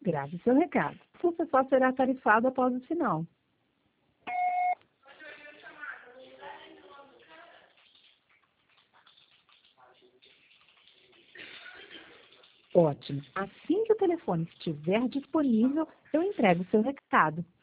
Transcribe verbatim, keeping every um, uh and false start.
Grave seu recado. Você só será tarifado após o sinal. Ótimo. Assim que o telefone estiver disponível, eu entrego seu recado.